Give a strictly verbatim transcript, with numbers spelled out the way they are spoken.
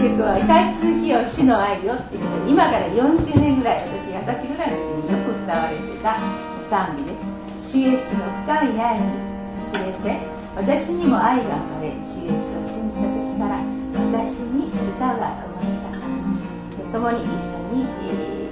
曲は歌い続きよ主の愛よっていうことで、今からよんじゅうねんぐらい、私二十歳ぐらいの時によく歌われてた賛美です。主イエスの深い愛に触れて、私にも愛が生まれ、主イエスを信じた時から私に歌が生まれたから、共に一緒に、えー